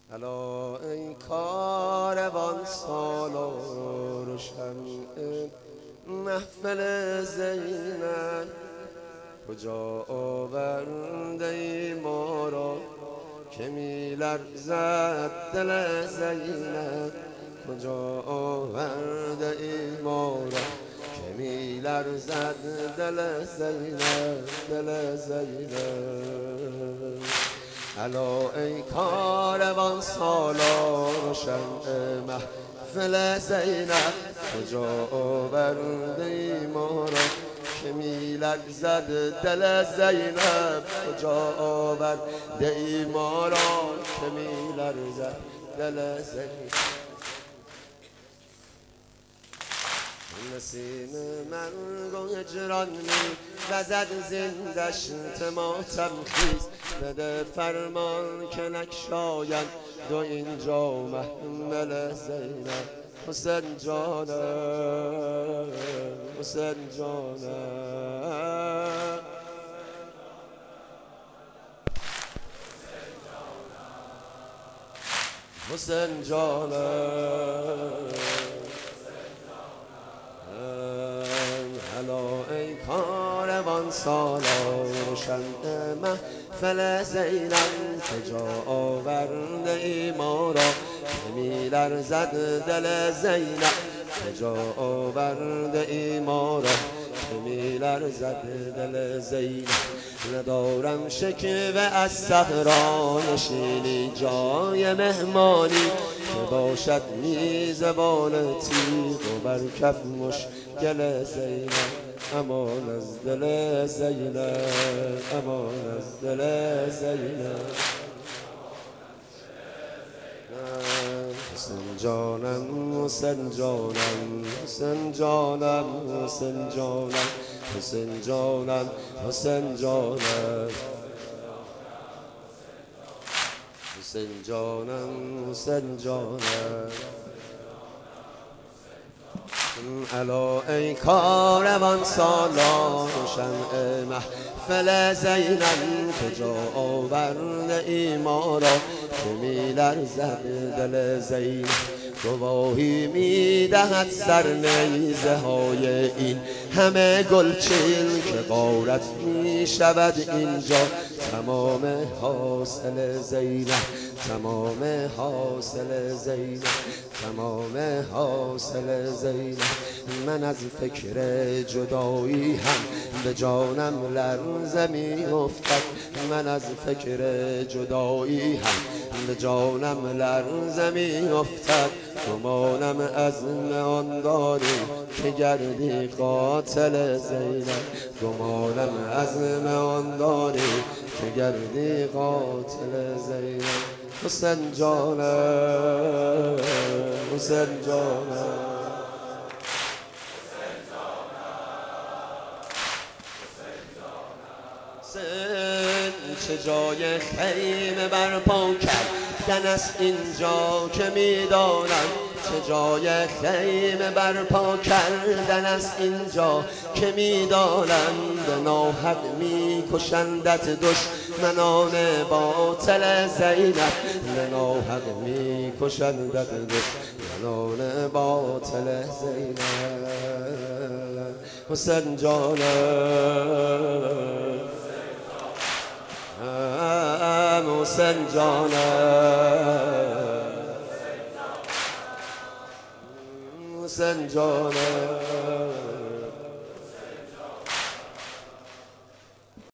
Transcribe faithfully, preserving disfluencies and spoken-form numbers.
الا ای کاروان سالار و شمع محفل زینب، کجا آورده ای ما را که می لرزد دل زینب؟ کجا آورده ای ما را که می لرزد دل زینب، دل زینب؟ الا ای کاروان سالار و شمع محفل زینب، کجا آورده ای ما را که می لرزد دل زینب؟ کجا آورده ای ما را که می لرزد دل زینب؟ نسیم مرگ و هجران می وزد زندش ماتم خیز، بده فرمان که نگشاید دو اینجا محمل زینب. حسین جانم، حسین جانم، حسین جانم. الا ای کاروان سالار و شمع محفل زینب، کجا آورده ای ما را که می لرزد دل زینب؟ کجا آورده ای ما را که می لرزد دل زینب؟ ندارم شکوه از صحرا نشینی جای مهمانی، که باشد میزبان تیغ و بر کف مشکل زینب. امان از دل زینب، امان از دل زینب. حسین جانم، حسین جانم، حسین جانم، حسین جانم، حسین جانم، حسین جانم، حسین جانم، حسین جانم. الا ای کاروان سالار و شمع محفل زینب، کجا آورده ای ما را که می لرزد دل زینب؟ گواهی می دهد سرنیزه های این همه گلچین، که غارت می شود اینجا تمام حاصل زینب، تمام حاصل زینب، تمام حاصل زینب. من از فکر جدایی هم به جانم لرزه می افتد، من از فکر جدایی هم به جانم لرزه می افتد. گمانم از آن داری که گردی قاتل زینب، گمانم از آن داری که گردی قاتل زینب. حسین جانم، حسین جانم، چه جای خیمه برپا کردن است اینجا که میدانم، چه جای خیمه برپا کردن است اینجا که میدانم. به ناحق میکشندت دشمنان باطل زینب، به ناحق میکشندت دشمنان باطل زینب. حسین جانم، حسین جانم، حسین جانم.